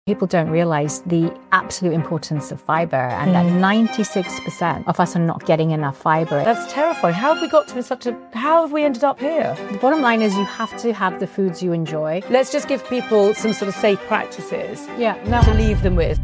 People don't realize the absolute importance of fiber and that 96% of us are not getting enough fiber. That's terrifying. How have we got to how have we ended up here? The bottom line is you have to have the foods you enjoy. Let's just give people some sort of safe practices No. to leave them with.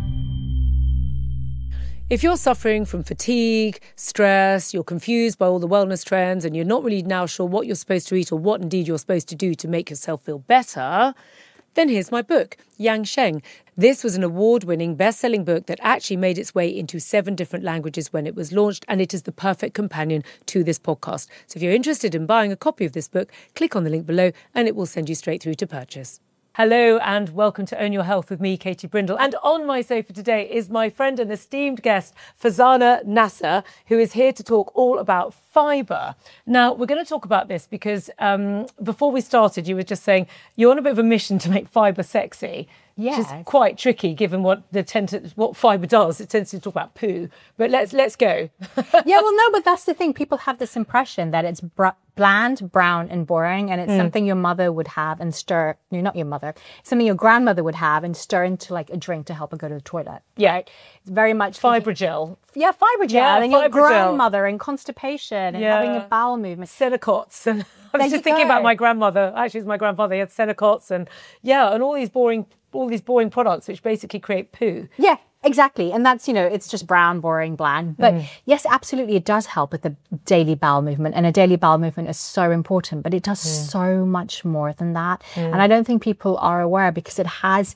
If you're suffering from fatigue, stress, you're confused by all the wellness trends and you're not really now sure what you're supposed to eat or what indeed you're supposed to do to make yourself feel better, then here's my book, Yang Sheng. This was an award-winning, best-selling book that actually made its way into 7 different languages when it was launched, and it is the perfect companion to this podcast. So if you're interested in buying a copy of this book, click on the link below and it will send you straight through to purchase. Hello and welcome to Own Your Health with me, Katie Brindle. And on my sofa today is my friend and esteemed guest, Farzana Nasser, who is here to talk all about fibre. Now, we're going to talk about this because before we started, you were just saying you're on a bit of a mission to make fibre sexy. Yeah. Which is quite tricky given what fibre does. It tends to talk about poo. But let's go. Yeah, well, no, but that's the thing. People have this impression that it's bland, brown and boring, and it's something your mother would have and stir. No, not your mother. Something your grandmother would have and stir into like a drink to help her go to the toilet. Yeah. Right? It's very much Fibrogel. Yeah, fibrogel. Yeah, and your fibrogel. grandmother and constipation and having a bowel movement. Senecots. And I was just thinking about my grandmother. Actually, it's my grandfather. He had Senecots and all these boring products which basically create poo. Yeah, exactly. And that's, it's just brown, boring, bland. But yes, absolutely, it does help with the daily bowel movement. And a daily bowel movement is so important, but it does so much more than that. And I don't think people are aware because it has,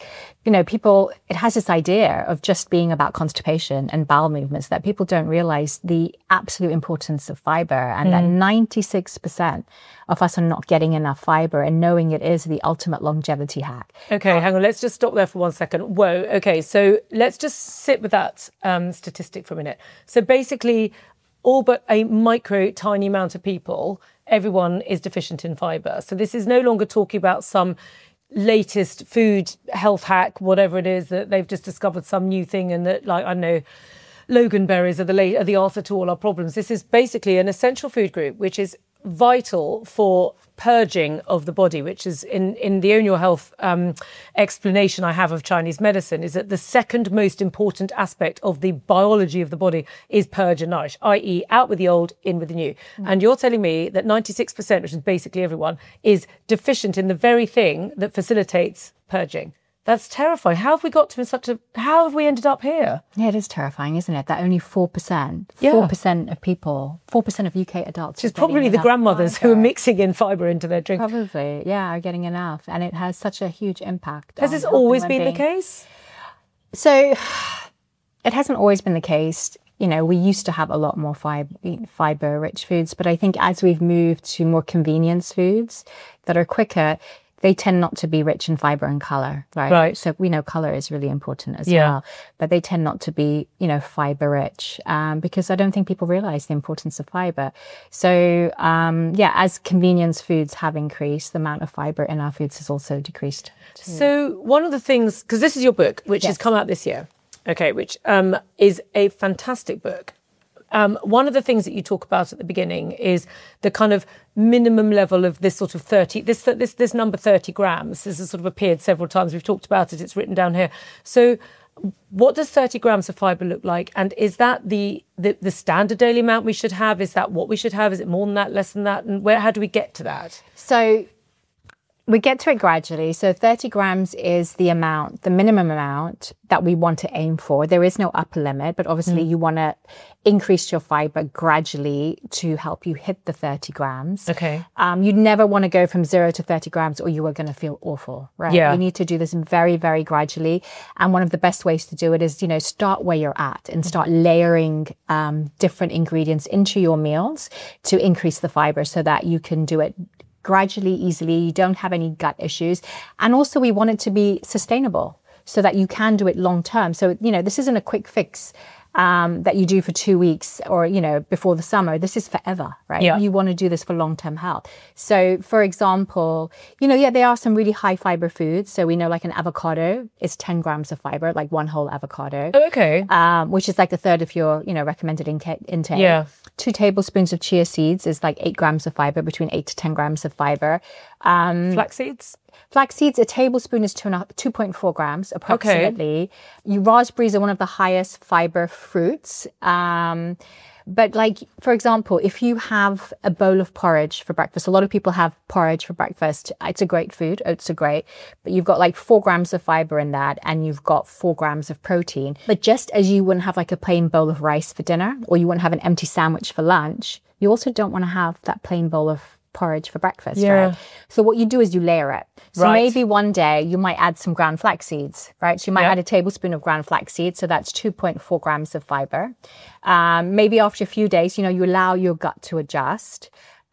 it has this idea of just being about constipation and bowel movements that people don't realize the absolute importance of fiber and that 96% of us are not getting enough fiber, and knowing it is the ultimate longevity hack. Okay, hang on. Let's just stop there for 1 second. Whoa. Okay, so let's just sit with that statistic for a minute. So basically, all but a tiny amount of people, everyone is deficient in fiber. So this is no longer talking about some latest food health hack, whatever it is, that they've just discovered some new thing and that, like, I don't know, Loganberries are the answer to all our problems. This is basically an essential food group, which is vital for purging of the body, which is in the Own Your Health explanation I have of Chinese medicine, is that the second most important aspect of the biology of the body is purge and nourish, i.e. out with the old, in with the new. And you're telling me that 96%, which is basically everyone, is deficient in the very thing that facilitates purging. That's terrifying. How have we ended up here? Yeah, it is terrifying, isn't it? That only 4% of people, 4% of UK adults. It's probably the grandmothers who are mixing in fibre into their drink. Probably, yeah, are getting enough. And it has such a huge impact. Has this always been the case? So it hasn't always been the case. We used to have a lot more fibre-rich foods, but I think as we've moved to more convenience foods that are quicker, they tend not to be rich in fiber and color, right? So we know color is really important as well, but they tend not to be, fiber rich because I don't think people realize the importance of fiber. So, as convenience foods have increased, the amount of fiber in our foods has also decreased. So one of the things, because this is your book, which has come out this year, okay, which is a fantastic book. One of the things that you talk about at the beginning is the kind of minimum level of this sort of this number 30 grams. This has sort of appeared several times. We've talked about it. It's written down here. So what does 30 grams of fibre look like? And is that the standard daily amount we should have? Is that what we should have? Is it more than that, less than that? And how do we get to that? So we get to it gradually. So 30 grams is the minimum amount that we want to aim for. There is no upper limit, but obviously you want to increase your fiber gradually to help you hit the 30 grams. Okay. You never want to go from 0 to 30 grams or you are going to feel awful, right? Yeah. You need to do this very, very gradually. And one of the best ways to do it is, start where you're at and start layering different ingredients into your meals to increase the fiber so that you can do it gradually, easily, you don't have any gut issues. And also we want it to be sustainable so that you can do it long term. So, this isn't a quick fix that you do for 2 weeks or, before the summer. This is forever, right? Yeah. You want to do this for long-term health. So, for example, there are some really high fiber foods. So we know like an avocado is 10 grams of fiber, like one whole avocado. Oh, okay. Which is like a third of your, recommended intake. Yeah. 2 tablespoons of chia seeds is like 8 grams of fiber, between 8 to 10 grams of fiber. Flax seeds? Flax seeds, a tablespoon is 2.4 grams approximately. Raspberries are one of the highest fiber fruits. But like, for example, if you have a bowl of porridge for breakfast, a lot of people have porridge for breakfast. It's a great food. Oats are great. But you've got like 4 grams of fiber in that, and you've got 4 grams of protein. But just as you wouldn't have like a plain bowl of rice for dinner, or you wouldn't have an empty sandwich for lunch, you also don't want to have that plain bowl of porridge for breakfast, right? So what you do is you layer it. So maybe one day you might add some ground flax seeds, right? So you might add a tablespoon of ground flax seeds. So that's 2.4 grams of fiber. Maybe after a few days, you allow your gut to adjust.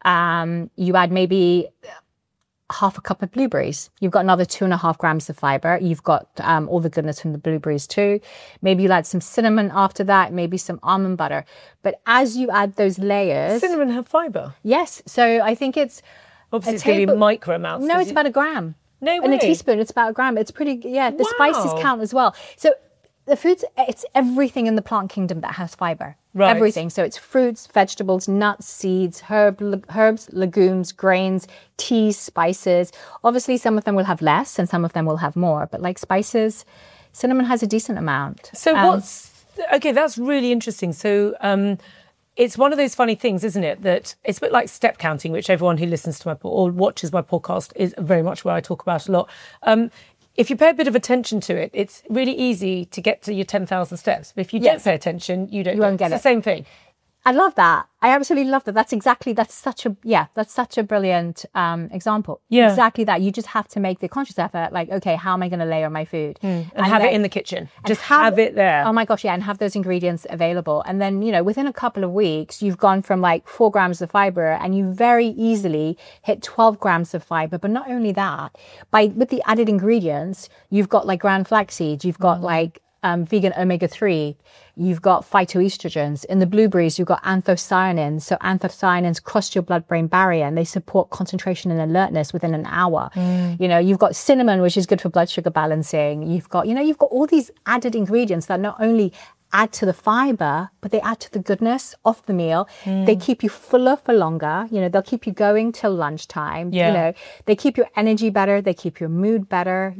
You add maybe half a cup of blueberries. You've got another 2.5 grams of fiber. You've got all the goodness from the blueberries too. Maybe you'll add some cinnamon after that, maybe some almond butter. But as you add those layers... Cinnamon have fiber? Yes. So I think it's... Obviously it's going to be micro amounts. No, it's about a gram. No way. In a teaspoon, it's about a gram. It's pretty... Yeah, the spices count as well. So the foods, it's everything in the plant kingdom that has fiber. Right. Everything. So it's fruits, vegetables, nuts, seeds, herbs, legumes, grains, teas, spices. Obviously, some of them will have less and some of them will have more. But like spices, cinnamon has a decent amount. So okay, that's really interesting. So it's one of those funny things, isn't it? That it's a bit like step counting, which everyone who listens to or watches my podcast is very much where I talk about a lot. If you pay a bit of attention to it, it's really easy to get to your 10,000 steps. But if you don't pay attention, you won't get it. It's the same thing. I love that. I absolutely love that. That's such a brilliant example. Yeah. Exactly that. You just have to make the conscious effort, like, okay, how am I going to layer my food? And have it in the kitchen. Just have it there. Oh my gosh, yeah, and have those ingredients available. And then, within a couple of weeks, you've gone from like 4 grams of fiber and you very easily hit 12 grams of fiber. But not only that, with the added ingredients, you've got like ground flax seeds, you've got like vegan omega-3, you've got phytoestrogens. In the blueberries, you've got anthocyanins. So anthocyanins cross your blood-brain barrier and they support concentration and alertness within an hour. You've got cinnamon, which is good for blood sugar balancing. You've got all these added ingredients that not only add to the fiber, but they add to the goodness of the meal. They keep you fuller for longer. They'll keep you going till lunchtime. They keep your energy better. They keep your mood better.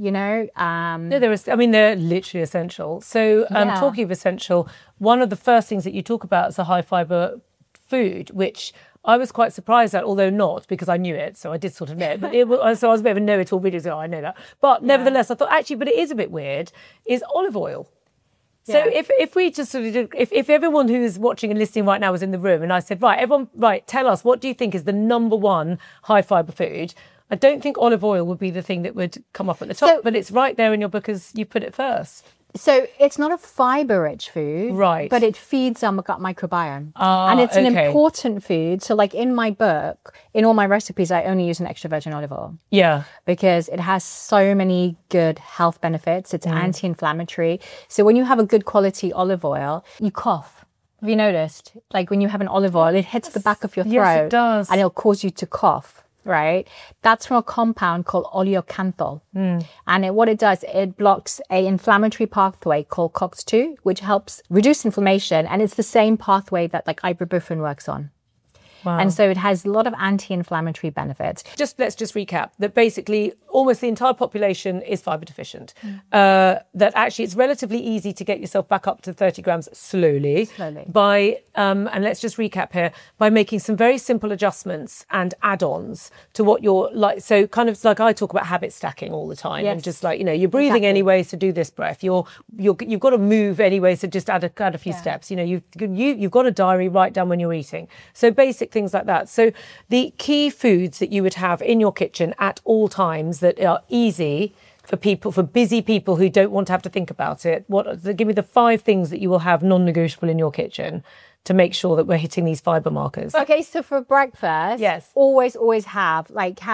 They're literally essential. So talking of essential, one of the first things that you talk about is a high fiber food, which I was quite surprised at, although not because I knew it, so I did sort of know it. But so I was a bit of a know-it-all video, so I know that. But nevertheless, I thought but it is a bit weird, is olive oil. So if we just sort of did, if everyone who's watching and listening right now was in the room and I said, right, tell us, what do you think is the number one high fibre food? I don't think olive oil would be the thing that would come up at the top, but it's right there in your book as you put it first. So it's not a fiber-rich food, right? But it feeds our gut microbiome, and it's an important food. So, like in my book, in all my recipes, I only use an extra virgin olive oil. Yeah, because it has so many good health benefits. It's anti-inflammatory. So when you have a good quality olive oil, you cough. Have you noticed? Like when you have an olive oil, it hits the back of your throat. Yes, it does, and it'll cause you to cough. Right, that's from a compound called oleocanthal, and what it does, it blocks an inflammatory pathway called COX-2, which helps reduce inflammation, and it's the same pathway that like ibuprofen works on. Wow. And so it has a lot of anti-inflammatory benefits. Let's just recap that basically almost the entire population is fibre deficient. That actually it's relatively easy to get yourself back up to 30 grams slowly. By, and let's just recap here, by making some very simple adjustments and add-ons to what you're like. So kind of like I talk about habit stacking all the time. And just like, you're breathing anyway, so do this breath. You've got to move anyway, so just add a few steps. You've got a diary, write down when you're eating. So basic things like that. So the key foods that you would have in your kitchen at all times that are easy for busy people who don't want to have to think about it. Give me the 5 things that you will have non-negotiable in your kitchen to make sure that we're hitting these fibre markers. Okay, so for breakfast, always have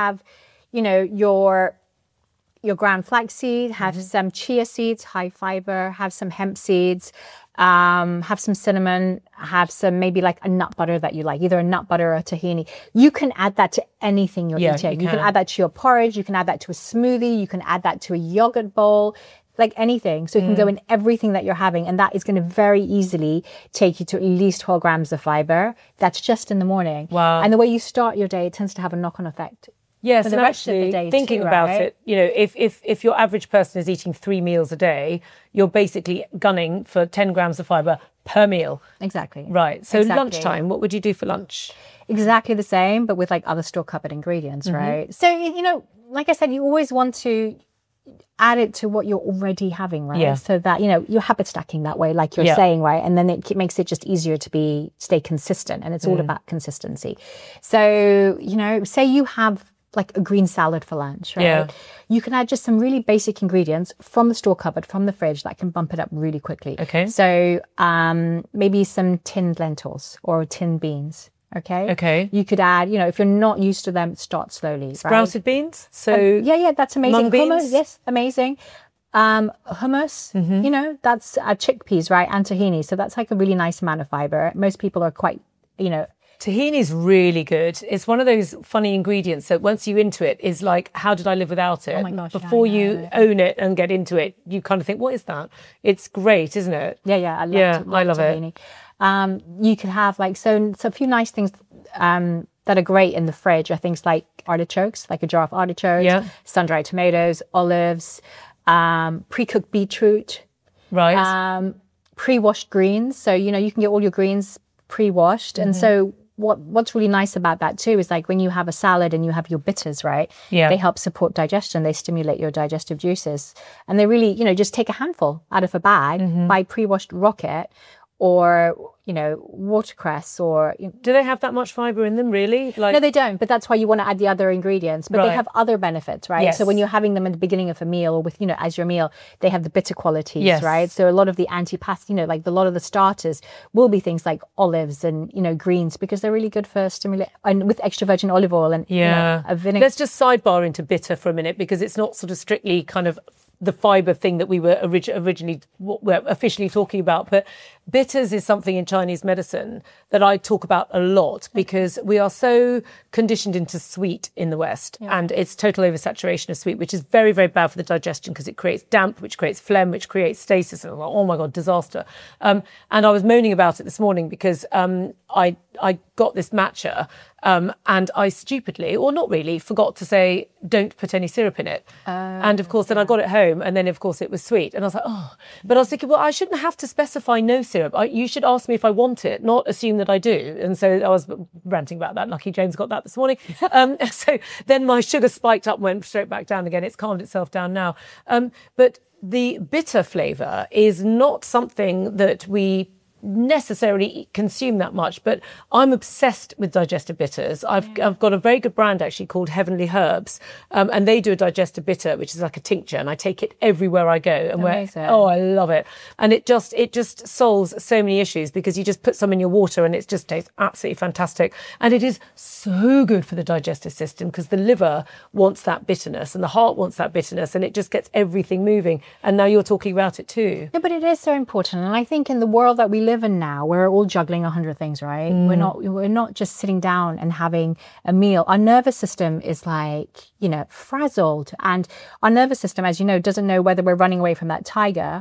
your ground flaxseed, have some chia seeds, high fiber, have some hemp seeds, have some cinnamon, have some maybe like a nut butter that you like, either a nut butter or a tahini. You can add that to anything you're eating. You can add that to your porridge. You can add that to a smoothie. You can add that to a yogurt bowl, like anything. So it can go in everything that you're having. And that is going to very easily take you to at least 12 grams of fiber. That's just in the morning. Wow. And the way you start your day, it tends to have a knock-on effect. Yes, for the and rest of the actually day thinking too, about right? it, you know, if your average person is eating 3 meals a day, you're basically gunning for 10 grams of fibre per meal. Exactly. Right. So Exactly. lunchtime, what would you do for lunch? Exactly the same, but with like other store cupboard ingredients, right? So, you know, like I said, you always want to add it to what you're already having, right? Yeah. So that, you know, you're habit stacking that way, like you're Yeah. saying, right? And then it makes it just easier to stay consistent. And it's all about consistency. So, you know, say you have like a green salad for lunch, right? Yeah. You can add just some really basic ingredients from the store cupboard, from the fridge that can bump it up really quickly. Okay. So maybe some tinned lentils or tinned beans. Okay. Okay. You could add, you know, if you're not used to them, start slowly. Right? Sprouted beans? So Yeah, that's amazing. mung beans? Hummus, yes, amazing. Hummus, you know, that's chickpeas, right? And tahini. So that's like a really nice amount of fiber. Most people are quite, you know, tahini's really good. It's one of those funny ingredients that once you're into it is like, how did I live without it? Oh my gosh, yeah, Before I you know. own it and get into it, you kind of think, what is that? It's great, isn't it? yeah, I love it. tahini. You could have like, so a few nice things that are great in the fridge are things like artichokes, like a jar of artichokes, Yeah. sun-dried tomatoes, olives, pre-cooked beetroot, Right. pre-washed greens. So, you know, you can get all your greens pre-washed. And so what's really nice about that too is like when you have a salad and you have your bitters, right? Yeah. They help support digestion. They stimulate your digestive juices. And they really, you know, just take a handful out of a bag, buy pre-washed rocket or, you know, watercress or... Do they have that much fibre in them, really? Like, No, they don't. But that's why you want to add the other ingredients. But Right. they have other benefits, right? Yes. So when you're having them at the beginning of a meal or with, you know, as your meal, they have the bitter qualities, Yes. right? So a lot of the antipast, you know, like a lot of the starters will be things like olives and, you know, greens because they're really good for stimulate and with extra virgin olive oil and, yeah. you know, a vinegar. Let's just sidebar into bitter for a minute because it's not sort of strictly kind of the fibre thing that we were originally were officially talking about. But bitters is something in Chinese medicine that I talk about a lot because we are so conditioned into sweet in the West and it's total oversaturation of sweet, which is very, very bad for the digestion because it creates damp, which creates phlegm, which creates stasis. And I'm like, oh my God, disaster. And I was moaning about it this morning because I got this matcha and I stupidly, or not really, forgot to say, don't put any syrup in it. And of course, then I got it home and then of course it was sweet. And I was like, oh, but I was thinking, well, I shouldn't have to specify no syrup. You should ask me if I want it, not assume that I do. And so I was ranting about that. Lucky James got that this morning. So then my sugar spiked up, went straight back down again. It's calmed itself down now. But the bitter flavour is not something that we necessarily consume that much, but I'm obsessed with digestive bitters. I've got a very good brand actually called Heavenly Herbs, and they do a digestive bitter, which is like a tincture, and I take it everywhere I go. And Amazing. I love it, and it just solves so many issues because you just put some in your water and it just tastes absolutely fantastic, and it is so good for the digestive system because the liver wants that bitterness and the heart wants that bitterness, and it just gets everything moving. And now you're talking about it too. No, but it is so important. And I think in the world that we live in now, we're all juggling 100 things, right? We're not just sitting down and having a meal. Our nervous system is like, you know, frazzled. And our nervous system, as you know, doesn't know whether we're running away from that tiger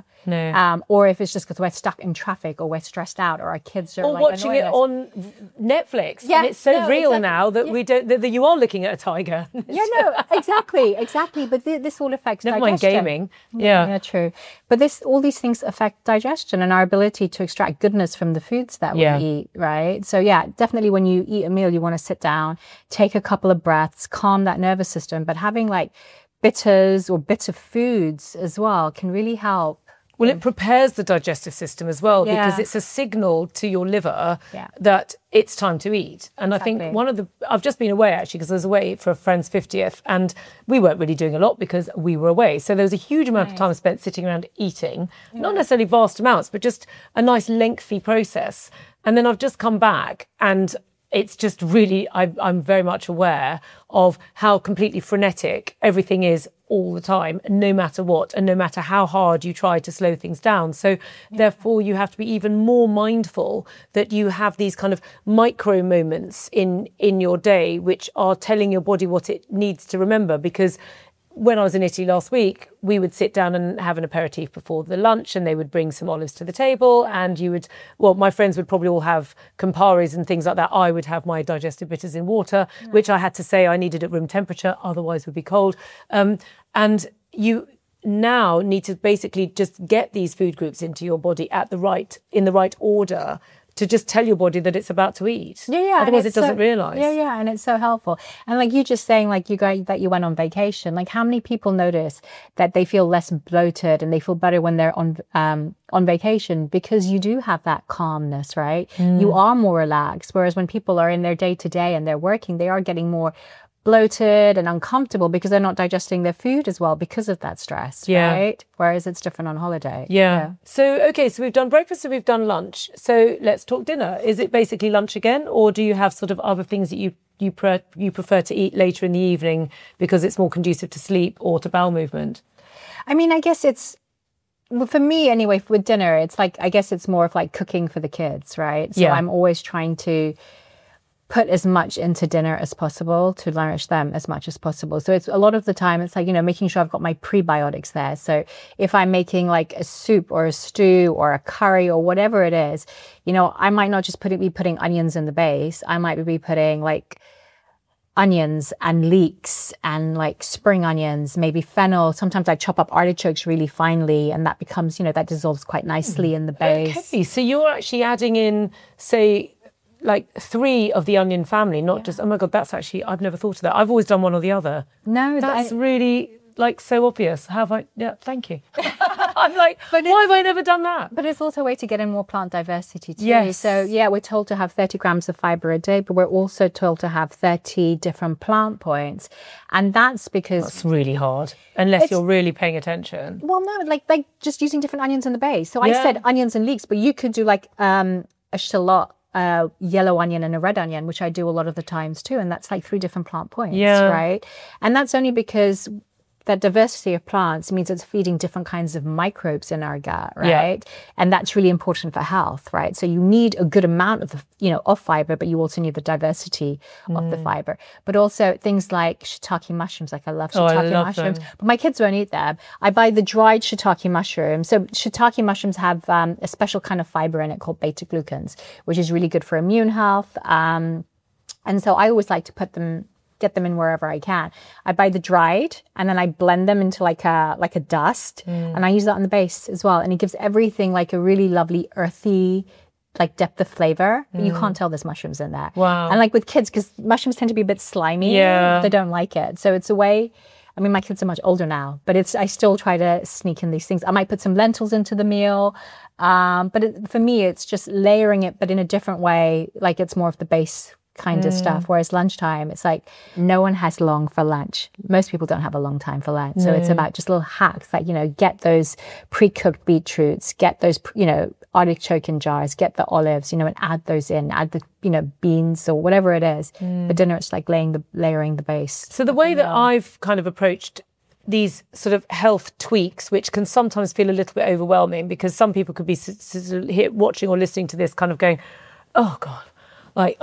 or if it's just because we're stuck in traffic or we're stressed out or our kids are Or like watching annoying it us. on Netflix. Yeah, and it's so no, real exactly. now that we don't, that you are looking at a tiger. Yeah, no, exactly. But this all affects Never mind digestion. gaming. Yeah. Yeah, true. But all these things affect digestion and our ability to extract goodness from the foods that we eat, right? So yeah, definitely when you eat a meal, you want to sit down, take a couple of breaths, calm that nervous system. But having like bitters or bitter foods as well can really help. Well, it prepares the digestive system as well because Yeah. it's a signal to your liver Yeah. that it's time to eat. And I think Exactly. I've just been away actually because I was away for a friend's 50th and we weren't really doing a lot because we were away. So there was a huge amount of time spent sitting around eating, not necessarily vast amounts, but just a nice lengthy process. And then I've just come back and it's just really, I'm very much aware of how completely frenetic everything is all the time, no matter what, and no matter how hard you try to slow things down. So therefore, you have to be even more mindful that you have these kind of micro moments in your day, which are telling your body what it needs to remember. Because when I was in Italy last week, we would sit down and have an aperitif before the lunch, and they would bring some olives to the table, and my friends would probably all have Camparis and things like that. I would have my digestive bitters in water, which I had to say I needed at room temperature, otherwise it would be cold. And you now need to basically just get these food groups into your body in the right order, to just tell your body that it's about to eat. Yeah. Otherwise it doesn't realise. Yeah, and it's so helpful. And like you just saying, like that you went on vacation, like how many people notice that they feel less bloated and they feel better when they're on vacation, because you do have that calmness, right? You are more relaxed. Whereas when people are in their day to day and they're working, they are getting more bloated and uncomfortable because they're not digesting their food as well because of that stress, right? Whereas it's different on holiday. So we've done breakfast and we've done lunch. So let's talk dinner. Is it basically lunch again, or do you have sort of other things that you prefer to eat later in the evening because it's more conducive to sleep or to bowel movement? I mean, I guess for me anyway, with dinner, it's like, I guess it's more of like cooking for the kids, right? So I'm always trying to put as much into dinner as possible to nourish them as much as possible. So it's a lot of the time, it's like, making sure I've got my prebiotics there. So if I'm making like a soup or a stew or a curry or whatever it is, I might not just be putting onions in the base. I might be putting like onions and leeks and like spring onions, maybe fennel. Sometimes I chop up artichokes really finely, and that becomes, that dissolves quite nicely in the base. Okay, so you're actually adding in, say, like 3 of the onion family, not just, oh my God, that's actually, I've never thought of that. I've always done one or the other. No, that's really like so obvious. Thank you. I'm like, why have I never done that? But it's also a way to get in more plant diversity too. Yes. So we're told to have 30 grams of fiber a day, but we're also told to have 30 different plant points. And that's because... That's really hard, unless you're really paying attention. Well, no, like just using different onions in the base. So I said onions and leeks, but you could do like a shallot, yellow onion and a red onion, which I do a lot of the times too. And that's like 3 different plant points, right? And that's only because that diversity of plants means it's feeding different kinds of microbes in our gut, right? And that's really important for health, right? So you need a good amount of of fiber, but you also need the diversity of the fiber. But also things like shiitake mushrooms, like I love shiitake mushrooms, but my kids won't eat them. I buy the dried shiitake mushrooms. So shiitake mushrooms have a special kind of fiber in it called beta glucans, which is really good for immune health. And so I always like to get them in wherever I can. I buy the dried and then I blend them into like a dust, and I use that on the base as well. And it gives everything like a really lovely earthy like depth of flavor, but you can't tell there's mushrooms in there. Wow. And like with kids, because mushrooms tend to be a bit slimy, they don't like it. So it's a way. I mean, my kids are much older now, but I still try to sneak in these things. I might put some lentils into the meal, but for me, it's just layering it, but in a different way. Like it's more of the base kind of stuff. Whereas lunchtime, it's like no one has long for lunch. Most people don't have a long time for lunch. So it's about just little hacks like, get those pre-cooked beetroots, get those, artichoke in jars, get the olives, and add those in, add the, beans or whatever it is. For dinner, it's like layering the base. So the way that I've kind of approached these sort of health tweaks, which can sometimes feel a little bit overwhelming, because some people could be watching or listening to this kind of going, oh God, like,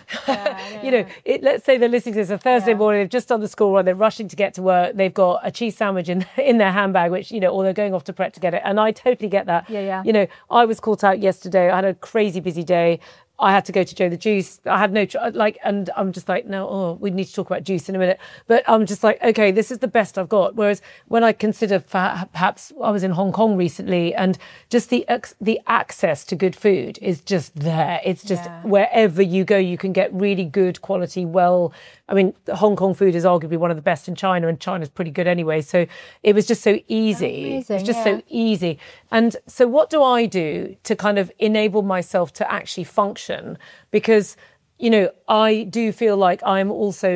let's say they're listening to this on Thursday morning, they've just done the school run, they're rushing to get to work, they've got a cheese sandwich in their handbag, which, or they're going off to Pret to get it. And I totally get that. I was caught out yesterday. I had a crazy busy day. I had to go to Joe the Juice. I had no, and I'm just like, no, we need to talk about juice in a minute. But I'm just like, okay, this is the best I've got. Whereas when I consider perhaps I was in Hong Kong recently, and just the access to good food is just there. It's just wherever you go, you can get really good quality, Hong Kong food is arguably one of the best in China, and China's pretty good anyway. So it was just so easy. It's just so easy. And so what do I do to kind of enable myself to actually function? Because, I do feel like I'm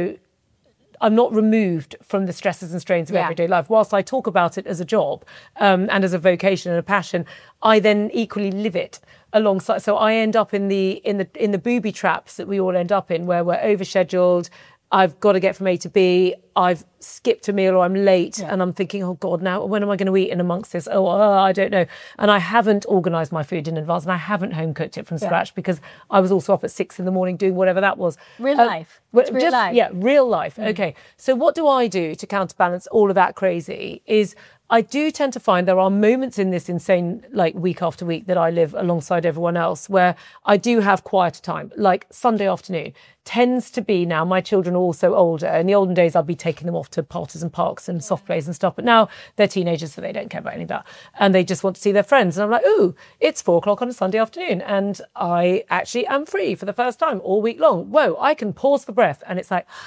not removed from the stresses and strains of everyday life. Whilst I talk about it as a job and as a vocation and a passion, I then equally live it alongside. So I end up in the booby traps that we all end up in, where we're overscheduled. I've got to get from A to B. I've skipped a meal or I'm late and I'm thinking, oh God, now when am I going to eat in amongst this? I don't know. And I haven't organised my food in advance and I haven't home cooked it from scratch because I was also up at 6 a.m. doing whatever that was. Real life. It's real life. Yeah, real life. Okay. So what do I do to counterbalance all of that crazy is I do tend to find there are moments in this insane, like week after week that I live alongside everyone else where I do have quieter time, like Sunday afternoon tends to be now, my children are also older. In the olden days, I'd be taking them off to parties and parks and soft plays and stuff. But now they're teenagers, so they don't care about any of that. And they just want to see their friends. And I'm like, ooh, it's 4:00 on a Sunday afternoon. And I actually am free for the first time all week long. Whoa, I can pause for breath. And it's like,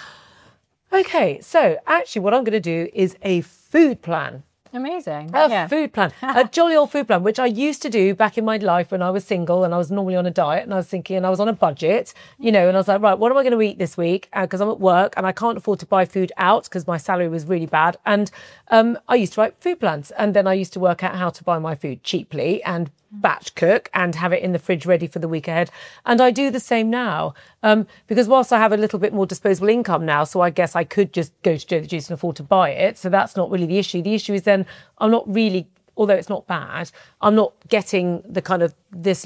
okay, so actually what I'm going to do is a food plan. Amazing. A food plan, a jolly old food plan, which I used to do back in my life when I was single and I was normally on a diet and I was thinking, and I was on a budget, and I was like, right, what am I going to eat this week? Because I'm at work and I can't afford to buy food out because my salary was really bad. And I used to write food plans and then I used to work out how to buy my food cheaply and batch cook and have it in the fridge ready for the week ahead. And I do the same now because whilst I have a little bit more disposable income now, so I guess I could just go to Joe the Juice and afford to buy it. So that's not really the issue. The issue is then I'm not really, although it's not bad, I'm not getting the kind of this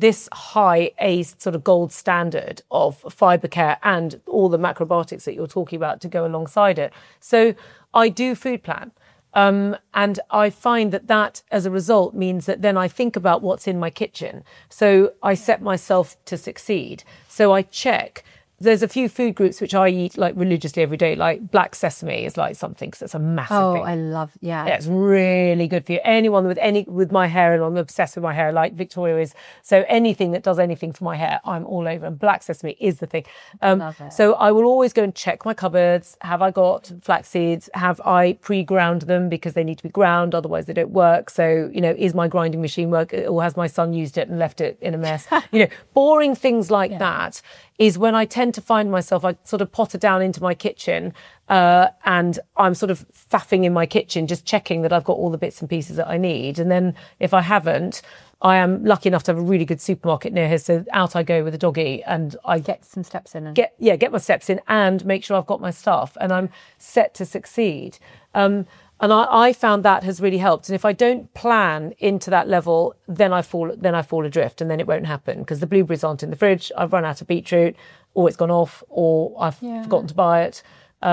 high a sort of gold standard of fibre care and all the macrobiotics that you're talking about to go alongside it. So I do food plan. And I find that as a result means that then I think about what's in my kitchen. So I set myself to succeed. So I check. There's a few food groups which I eat like religiously every day, like black sesame is like something because it's a massive thing. I love, Yeah, it's really good for you. Anyone with my hair, and I'm obsessed with my hair like Victoria is. So anything that does anything for my hair, I'm all over. And black sesame is the thing. Love it. So I will always go and check my cupboards. Have I got flax seeds? Have I pre-ground them because they need to be ground, otherwise they don't work. So, is my grinding machine work or has my son used it and left it in a mess? Boring things like that is when I tend to find myself, I sort of potter down into my kitchen and I'm sort of faffing in my kitchen, just checking that I've got all the bits and pieces that I need. And then if I haven't, I am lucky enough to have a really good supermarket near here. So out I go with the doggy and I get some steps in. Get my steps in and make sure I've got my stuff and I'm set to succeed. And I found that has really helped. And if I don't plan into that level, then I fall adrift and then it won't happen because the blueberries aren't in the fridge. I've run out of beetroot or it's gone off or I've forgotten to buy it.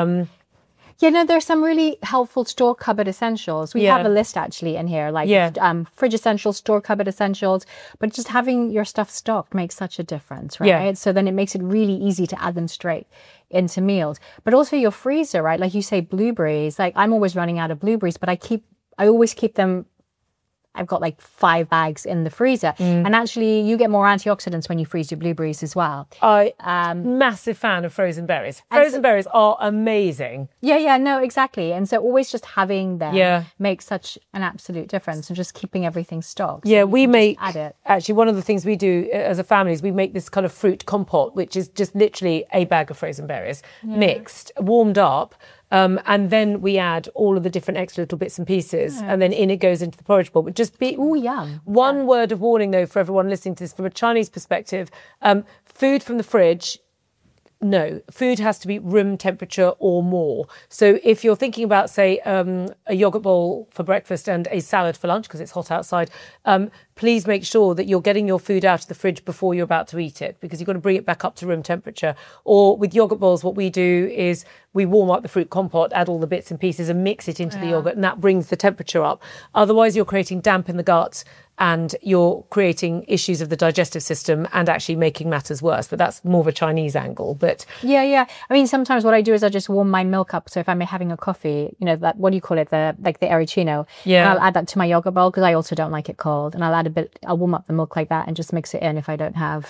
There's some really helpful store cupboard essentials. We have a list actually in here, fridge essentials, store cupboard essentials. But just having your stuff stocked makes such a difference, right? Yeah. So then it makes it really easy to add them straight into meals. But also your freezer, right? Like you say, blueberries. Like I'm always running out of blueberries, but I always keep them. I've got like 5 bags in the freezer. And actually you get more antioxidants when you freeze your blueberries as well. Massive fan of frozen berries. Frozen berries are amazing. No, exactly. And so always just having them makes such an absolute difference and just keeping everything stocked. Yeah, so we make, add it. actually one of the things we do as a family is we make this kind of fruit compote, which is just literally a bag of frozen berries mixed, warmed up. And then we add all of the different extra little bits and pieces and then in it goes into the porridge bowl. But just yum. One word of warning though for everyone listening to this from a Chinese perspective, food from the fridge, no, food has to be room temperature or more. So if you're thinking about, say, a yogurt bowl for breakfast and a salad for lunch because it's hot outside, please make sure that you're getting your food out of the fridge before you're about to eat it because you've got to bring it back up to room temperature. Or with yogurt bowls, what we do is we warm up the fruit compote, add all the bits and pieces and mix it into the yogurt and that brings the temperature up. Otherwise, you're creating damp in the gut and you're creating issues of the digestive system and actually making matters worse. But that's more of a Chinese angle. But I mean, sometimes what I do is I just warm my milk up. So if I'm having a coffee, that, what do you call it? The Arancino. Yeah. And I'll add that to my yogurt bowl because I also don't like it cold. And I'll warm up the milk like that and just mix it in if I don't have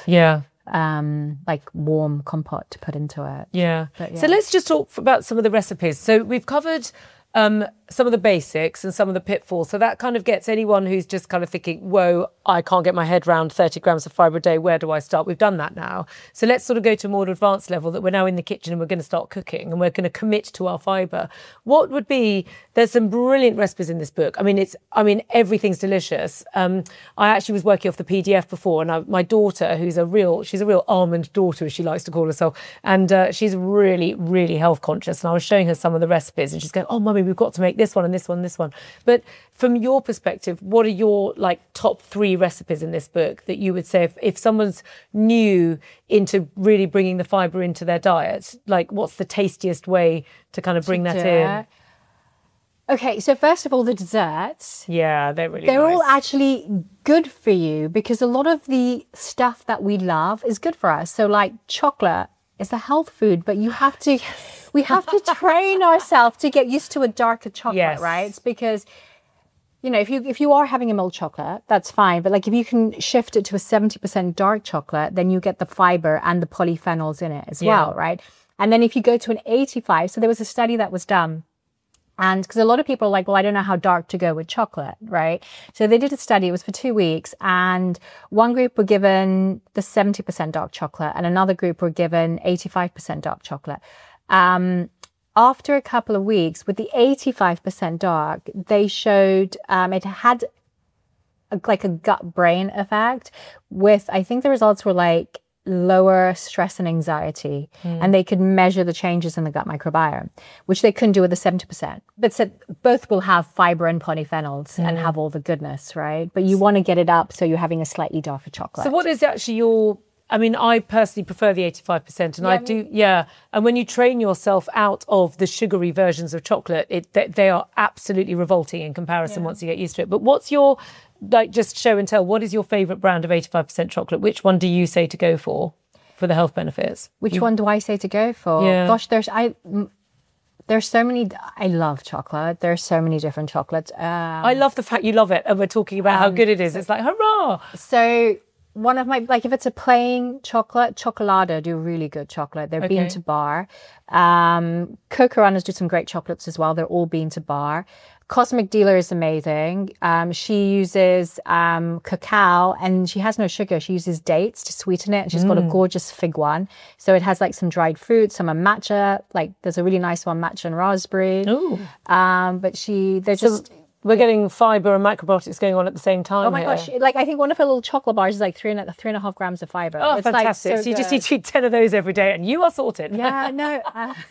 warm compote to put into it. Yeah. So let's just talk about some of the recipes. So we've covered some of the basics and some of the pitfalls. So that kind of gets anyone who's just kind of thinking, whoa, I can't get my head around 30 grams of fibre a day. Where do I start? We've done that now. So let's sort of go to a more advanced level that we're now in the kitchen and we're going to start cooking and we're going to commit to our fibre. What would be, there's some brilliant recipes in this book. I mean, everything's delicious. I actually was working off the PDF before, and my daughter, she's a real almond daughter, as she likes to call herself, and she's really, really health conscious. And I was showing her some of the recipes and she's going, oh, mummy, we've got to make this one and this one and this one. But from your perspective, what are your top 3 recipes in this book that you would say if someone's new into really bringing the fibre into their diet, what's the tastiest way to kind of bring that in? Okay, so first of all, the desserts. Yeah, they're nice. All actually good for you because a lot of the stuff that we love is good for us. So chocolate is a health food, but we have to train ourselves to get used to a darker chocolate, right? It's because, if you are having a milk chocolate, that's fine. But if you can shift it to a 70% dark chocolate, then you get the fiber and the polyphenols in it as well, right? And then if you go to an 85, so there was a study that was done. And because a lot of people are like, well, I don't know how dark to go with chocolate, right? So they did a study, it was for 2 weeks, and one group were given the 70% dark chocolate and another group were given 85% dark chocolate. After a couple of weeks, with the 85% dark, they showed it had a gut-brain effect with, I think the results were lower stress and anxiety, and they could measure the changes in the gut microbiome, which they couldn't do with the 70%. But said both will have fiber and polyphenols and have all the goodness, right? But you want to get it up so you're having a slightly darker chocolate. So what is actually I personally prefer the 85%, and And when you train yourself out of the sugary versions of chocolate, they are absolutely revolting in comparison once you get used to it. But what's your just show and tell, what is your favourite brand of 85% chocolate? Which one do you say to go for the health benefits? Which one do I say to go for? Yeah. Gosh, there's so many. I love chocolate. There's so many different chocolates. I love the fact you love it, and we're talking about how good it is. It's hurrah! So one of my, if it's a plain chocolate, Cioccolata do really good chocolate. They're bean to bar. Coco Runners do some great chocolates as well. They're all bean to bar. Cosmic Dealer is amazing. She uses cacao and she has no sugar. She uses dates to sweeten it. And she's got a gorgeous fig one. So it has some dried fruit, some are matcha. There's a really nice one, matcha and raspberry. Ooh. But we're getting fibre and macrobiotics going on at the same time. Oh my gosh. I think one of her little chocolate bars is 3.5 grams of fibre. Oh, it's fantastic. So you just need to eat 10 of those every day and you are sorted. Yeah, no.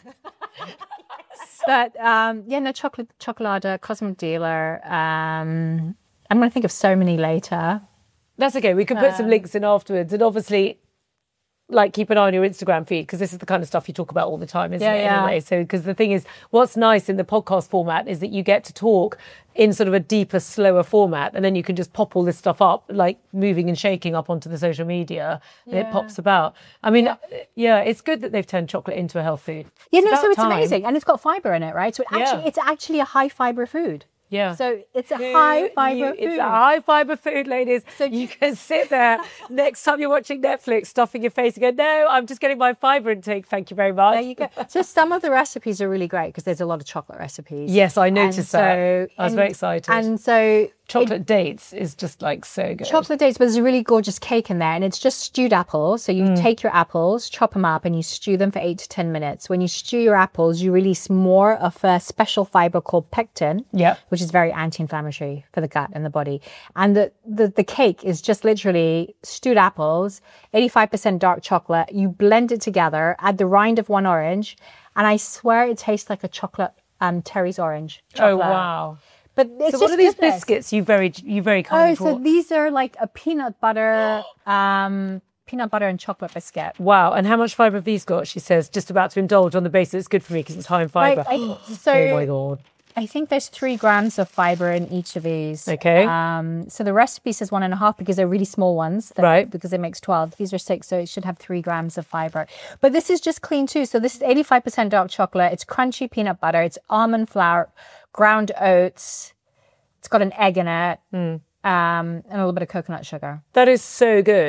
But Cioccolata, Cosmic Dealer. I'm going to think of so many later. That's okay. We can put some links in afterwards. And obviously, keep an eye on your Instagram feed, because this is the kind of stuff you talk about all the time, isn't it? Anyway, so because the thing is, what's nice in the podcast format is that you get to talk in sort of a deeper, slower format, and then you can just pop all this stuff up, moving and shaking up onto the social media, and it pops about. It's good that they've turned chocolate into a health food. It's amazing, and it's got fibre in it, right? So it's actually a high fibre food. Yeah. So it's a high fibre food. It's a high fibre food, ladies. So you can sit there next time you're watching Netflix, stuffing your face and go, no, I'm just getting my fibre intake. Thank you very much. There you go. So some of the recipes are really great because there's a lot of chocolate recipes. Yes, I noticed that. I was very excited. And so chocolate dates is just so good. Chocolate dates, but there's a really gorgeous cake in there, and it's just stewed apples. So you take your apples, chop them up, and you stew them for 8 to 10 minutes. When you stew your apples, you release more of a special fibre called pectin, which is very anti-inflammatory for the gut and the body. And the cake is just literally stewed apples, 85% dark chocolate. You blend it together, add the rind of one orange, and I swear it tastes like a chocolate Terry's orange chocolate. Oh, wow. But it's so what are these biscuits you very kindly brought? So these are a peanut butter and chocolate biscuit. Wow. And how much fibre have these got? She says, just about to indulge on the basis it's good for me because it's high in fibre. Oh my God. I think there's 3 grams of fibre in each of these. Okay. So the recipe says 1.5 because they're really small ones. Right. Because it makes 12. These are 6, so it should have 3 grams of fibre. But this is just clean too. So this is 85% dark chocolate. It's crunchy peanut butter. It's almond flour, ground oats. It's got an egg in it, and a little bit of coconut sugar. That is so good.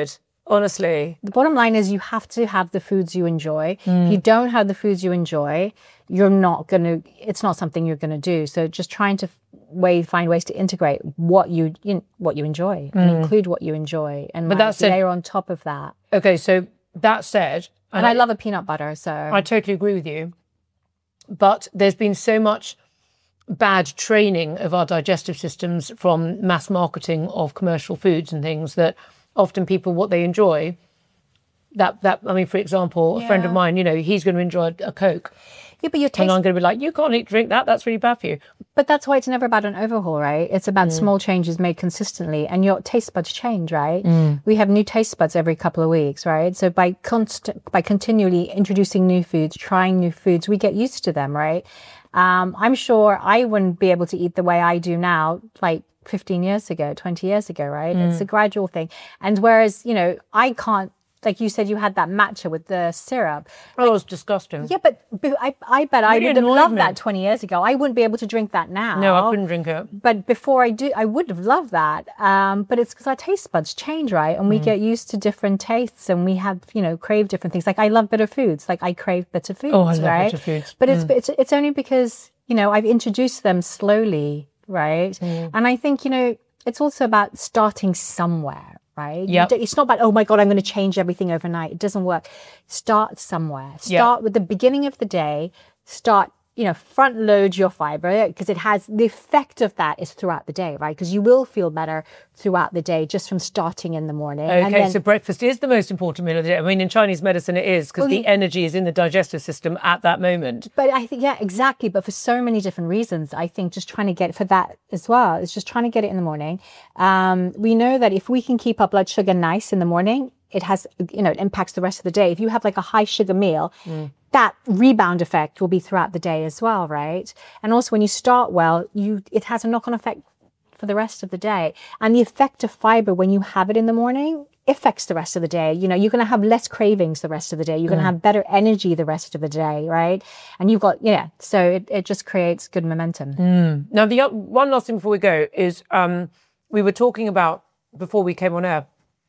Honestly. The bottom line is you have to have the foods you enjoy. If you don't have the foods you enjoy, it's not something you're going to do. So just trying to find ways to integrate what you enjoy and include what you enjoy. And but that's layer on top of that. Okay, so that said... And I love a peanut butter, so... I totally agree with you. But there's been so much bad training of our digestive systems from mass marketing of commercial foods and things that often people, what they enjoy, for example, a friend of mine, he's going to enjoy a Coke. Yeah, but your taste... And I'm going to be like, you can't drink that. That's really bad for you. But that's why it's never about an overhaul, right? It's about small changes made consistently, and your taste buds change, right? We have new taste buds every couple of weeks, right? So by continually introducing new foods, trying new foods, we get used to them, right? I'm sure I wouldn't be able to eat the way I do now, like 15 years ago, 20 years ago, right? It's a gradual thing. And whereas, I can't, like you said, you had that matcha with the syrup. Oh, it was disgusting. Yeah, but I bet I would have loved that 20 years ago. I wouldn't be able to drink that now. No, I couldn't drink it. But before I would have loved that. But it's because our taste buds change, right? And we get used to different tastes, and we have, crave different things. Like I love bitter foods. Like I crave bitter foods, I love right? bitter foods. But it's only because, I've introduced them slowly, right? And I think, it's also about starting somewhere. Right? Yep. It's not about, oh my God, I'm going to change everything overnight. It doesn't work. Start somewhere. Start with the beginning of the day. Start, front load your fiber, because it has the effect of that is throughout the day, right? Because you will feel better throughout the day just from starting in the morning. Okay, so breakfast is the most important meal of the day. I mean, in Chinese medicine it is, because the energy is in the digestive system at that moment. But I think, yeah, exactly. But for so many different reasons, I think just trying to get for that as well, it's just trying to get it in the morning. We know that if we can keep our blood sugar nice in the morning, it has, it impacts the rest of the day. If you have like a high sugar meal, that rebound effect will be throughout the day as well, right? And also when you start well, it has a knock-on effect for the rest of the day. And the effect of fiber when you have it in the morning affects the rest of the day. You're going to have less cravings the rest of the day. You're going to have better energy the rest of the day, right? And you've got, so it just creates good momentum. Now, the one last thing before we go is we were talking about, before we came on air,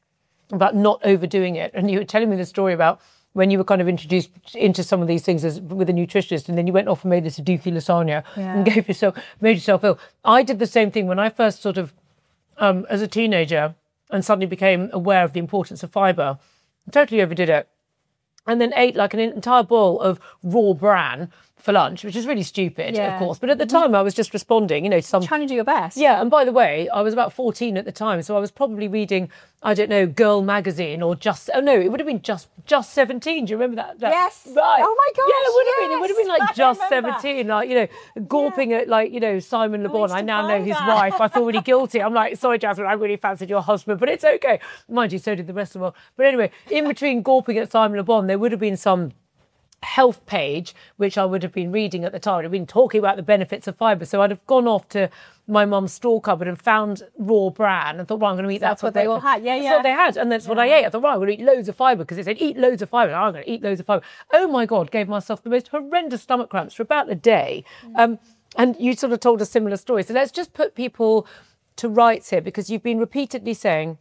about not overdoing it. And you were telling me the story about when you were kind of introduced into some of these things with a nutritionist, and then you went off and made this Aduki lasagna and made yourself ill. I did the same thing when I first sort of, as a teenager, and suddenly became aware of the importance of fibre. I totally overdid it. And then ate like an entire bowl of raw bran for lunch, which is really stupid, of course. But at the time, I was just responding, Trying to do your best. Yeah, and by the way, I was about 14 at the time, so I was probably reading, I don't know, Girl magazine or it would have been just 17. Do you remember that? Yes. Right. Oh my gosh. Yeah, it would have been. It would have been like I just remember. 17, like, gawping at Simon Le Bon. used I to now buy know his that. wife. I feel really guilty. I'm like, sorry, Jasmine, I really fancied your husband, but it's okay. Mind you, so did the rest of the world. But anyway, in between gawping at Simon Le Bon, there would have been some health page which I would have been reading at the time. I'd been talking about the benefits of fibre, so I'd have gone off to my mum's store cupboard and found raw bran and thought, well, I'm going to eat that. That's what they all had. That's what they had, and that's what I ate. I thought, right, I'm going to eat loads of fibre, because it said eat loads of fibre. I'm going to eat loads of fibre. Oh my God, gave myself the most horrendous stomach cramps for about a day. And you sort of told a similar story. So let's just put people to rights here, because you've been repeatedly saying,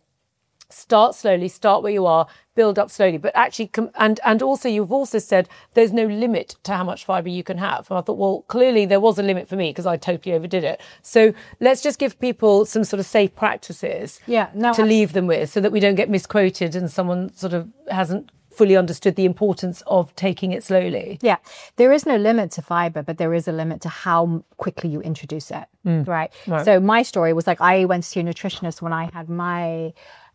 start slowly, start where you are, build up slowly. But actually, and also you've also said there's no limit to how much fibre you can have. And I thought, well, clearly there was a limit for me, because I totally overdid it. So let's just give people some sort of safe practices to leave them with, so that we don't get misquoted and someone sort of hasn't fully understood the importance of taking it slowly. Yeah, there is no limit to fibre, but there is a limit to how quickly you introduce it, right? So my story was like, I went to see a nutritionist when I had my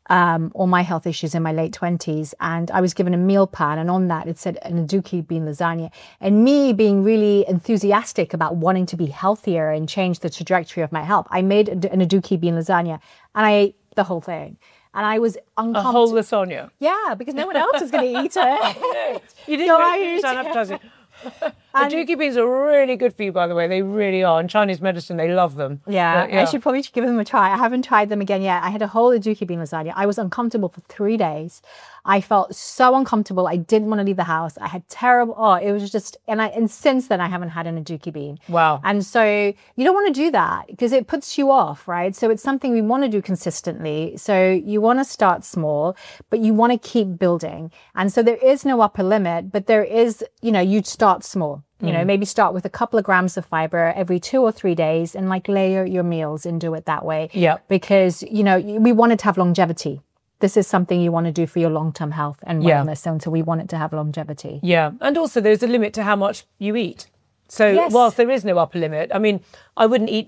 all my health issues in my late 20s, and I was given a meal plan, and on that it said an Aduki bean lasagna. And me being really enthusiastic about wanting to be healthier and change the trajectory of my health, I made an Aduki bean lasagna, and I ate the whole thing. And I was uncomfortable. A whole lasagna? Yeah, because no one else was going to eat it. You didn't sound appetizing. Adjiki beans are really good for you, by the way. They really are. In Chinese medicine, they love them. Yeah, I should probably give them a try. I haven't tried them again yet. I had a whole adjiki bean lasagna. I was uncomfortable for 3 days. I felt so uncomfortable. I didn't want to leave the house. I had it was just, and since then I haven't had an adjiki bean. Wow. And so you don't want to do that because it puts you off, right? So it's something we want to do consistently. So you want to start small, but you want to keep building. And so there is no upper limit, but there is, you'd start small. Maybe start with a couple of grams of fiber every 2 or 3 days and layer your meals and do it that way. Yeah. Because, we want it to have longevity. This is something you want to do for your long-term health and wellness. And so we want it to have longevity. Yeah. And also there's a limit to how much you eat. So whilst there is no upper limit, I mean, I wouldn't eat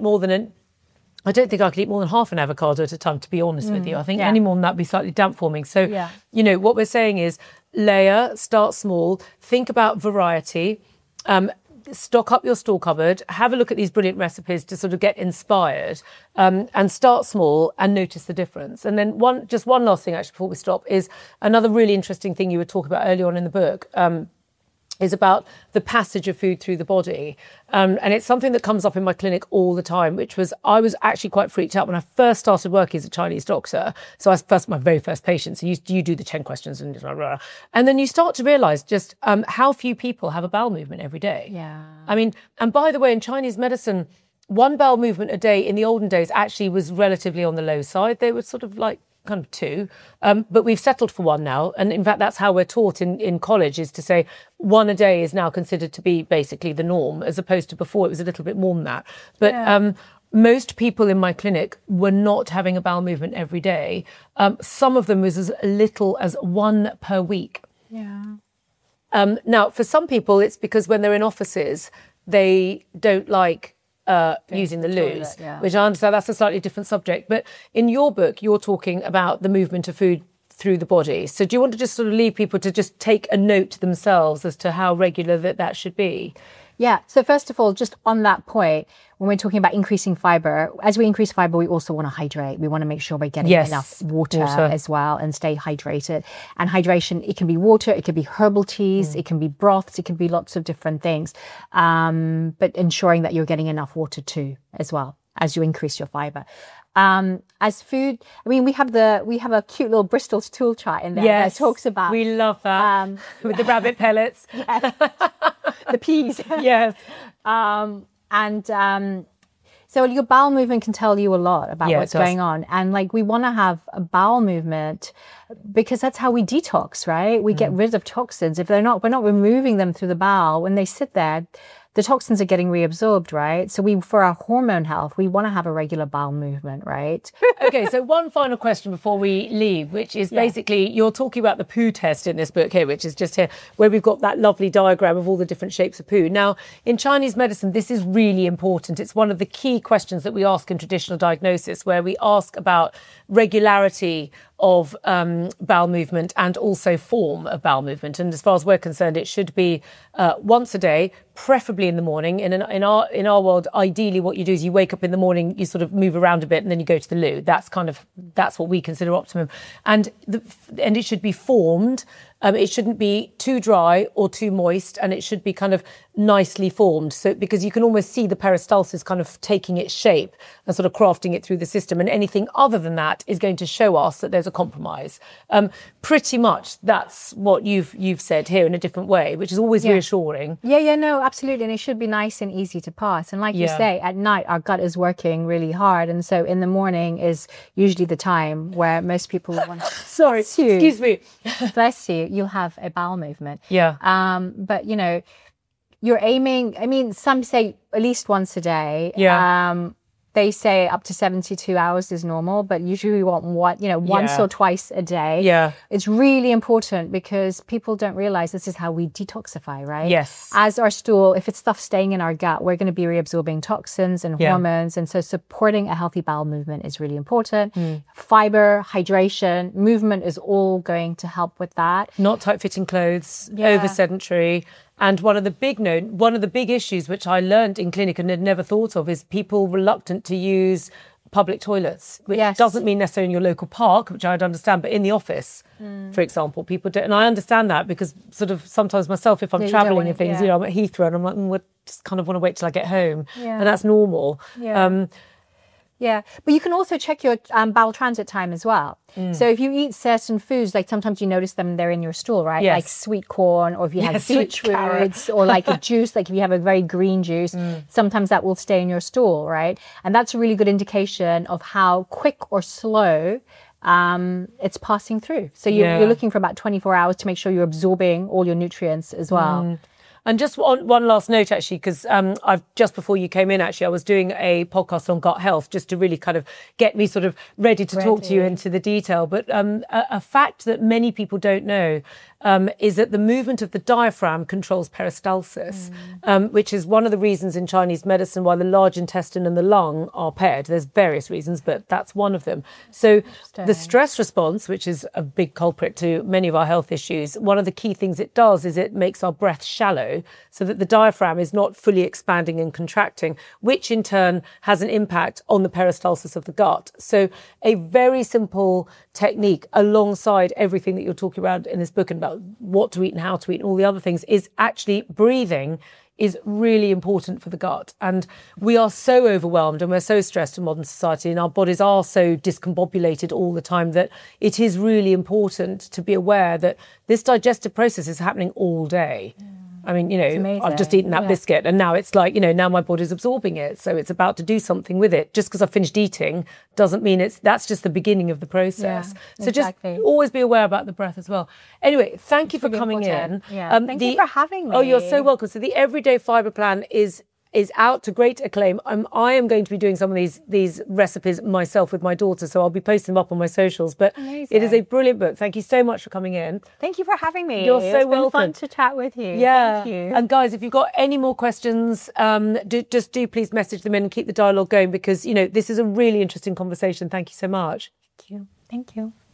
I don't think I could eat more than half an avocado at a time, to be honest with you. I think any more than that would be slightly damp forming. So, what we're saying is layer, start small, think about variety. Stock up your store cupboard, have a look at these brilliant recipes to sort of get inspired, and start small and notice the difference. And then one last thing actually before we stop is another really interesting thing you were talking about earlier on in the book, is about the passage of food through the body. And it's something that comes up in my clinic all the time, I was actually quite freaked out when I first started working as a Chinese doctor. So I was my very first patient. So you do the 10 questions and blah, blah, blah. And then you start to realize just how few people have a bowel movement every day. Yeah. I mean, and by the way, in Chinese medicine, one bowel movement a day in the olden days actually was relatively on the low side. They were sort of like kind of 2, but we've settled for 1 now. And in fact, that's how we're taught in college, is to say 1 a day is now considered to be basically the norm, as opposed to before it was a little bit more than that. But most people in my clinic were not having a bowel movement every day. Some of them was as little as 1 per week. Yeah. Now, for some people, it's because when they're in offices, they don't like using the loos, which I understand that's a slightly different subject. But in your book, you're talking about the movement of food through the body. So do you want to just sort of leave people to just take a note themselves as to how regular that should be? Yeah. So first of all, just on that point, when we're talking about increasing fiber, as we increase fiber, we also want to hydrate. We want to make sure we're getting enough water as well and stay hydrated. And hydration, it can be water, it can be herbal teas, it can be broths, it can be lots of different things. But ensuring that you're getting enough water too, as well, as you increase your fiber. As food, I mean, we have a cute little Bristol stool chart in there that talks about. We love that with the rabbit pellets, the peas. Yes. So your bowel movement can tell you a lot about what's going on. And we want to have a bowel movement because that's how we detox, right? We get rid of toxins. If we're not removing them through the bowel, when they sit there, the toxins are getting reabsorbed, right? So for our hormone health, we want to have a regular bowel movement, right? Okay, so one final question before we leave, which is basically, you're talking about the poo test in this book here, which is just here, where we've got that lovely diagram of all the different shapes of poo. Now, in Chinese medicine, this is really important. It's one of the key questions that we ask in traditional diagnosis, where we ask about regularity of bowel movement and also form of bowel movement. And as far as we're concerned, it should be once a day, preferably in the morning. In our world, ideally what you do is you wake up in the morning, you sort of move around a bit and then you go to the loo. That's what we consider optimum. And it should be formed. It shouldn't be too dry or too moist, and it should be kind of nicely formed. So because you can almost see the peristalsis kind of taking its shape and sort of crafting it through the system. And anything other than that is going to show us that there's a compromise. Pretty much that's what you've said here in a different way, which is always reassuring. Yeah, no, absolutely. And it should be nice and easy to pass. And like you say, at night, our gut is working really hard. And so in the morning is usually the time where most people want to... Sorry, excuse me. Bless you. You'll have a bowel movement. Yeah. But, you're aiming, I mean, some say at least once a day. Yeah. They say up to 72 hours is normal, but usually we want once or twice a day. Yeah. It's really important because people don't realize this is how we detoxify, right? Yes. As our stool, if it's stuff staying in our gut, we're going to be reabsorbing toxins and hormones. And so supporting a healthy bowel movement is really important. Fiber, hydration, movement is all going to help with that. Not tight-fitting clothes, over sedentary. And one of the big issues which I learned in clinic and had never thought of is people reluctant to use public toilets, which Yes. doesn't mean necessarily in your local park, which I'd understand, but in the office, for example, people do. And I understand that because sort of sometimes myself, if I'm you don't travelling want and it, things, yeah. you know, I'm at Heathrow and I'm like, I just kind of want to wait till I get home. Yeah. And that's normal. Yeah. Yeah, but you can also check your bowel transit time as well. So if you eat certain foods, like sometimes you notice them, they're in your stool, right? Yes. Like sweet corn, or if you have Yes, sweet beetroots, or like a juice, like if you have a very green juice, sometimes that will stay in your stool, right? And that's a really good indication of how quick or slow it's passing through. So you're looking for about 24 hours to make sure you're absorbing all your nutrients as well. And just one last note, actually, because I've just before you came in, actually, I was doing a podcast on gut health just to really kind of get me sort of ready to talk to you into the detail. But a fact that many people don't know is that the movement of the diaphragm controls peristalsis, which is one of the reasons in Chinese medicine why the large intestine and the lung are paired. There's various reasons, but that's one of them. So the stress response, which is a big culprit to many of our health issues, one of the key things it does is it makes our breath shallow so that the diaphragm is not fully expanding and contracting, which in turn has an impact on the peristalsis of the gut. So a very simple technique alongside everything that you're talking about in this book and about what to eat and how to eat and all the other things is actually breathing is really important for the gut. And we are so overwhelmed and we're so stressed in modern society and our bodies are so discombobulated all the time that it is really important to be aware that this digestive process is happening all day. I mean, you know, I've just eaten that biscuit and now it's like, you know, now my body's absorbing it. So it's about to do something with it. Just because I've finished eating doesn't mean that's just the beginning of the process. So just always be aware about the breath as well. Anyway, thank you for coming in. Thank you for having me. Oh, you're so welcome. So the Everyday Fibre Plan is out to great acclaim. I am going to be doing some of these recipes myself with my daughter, so I'll be posting them up on my socials. But it is a brilliant book. Thank you so much for coming in. Thank you for having me. You're so welcome. It's been fun to chat with you. Yeah. Thank you. And guys, if you've got any more questions, do please message them in and keep the dialogue going because, you know, this is a really interesting conversation. Thank you so much. Thank you. Thank you.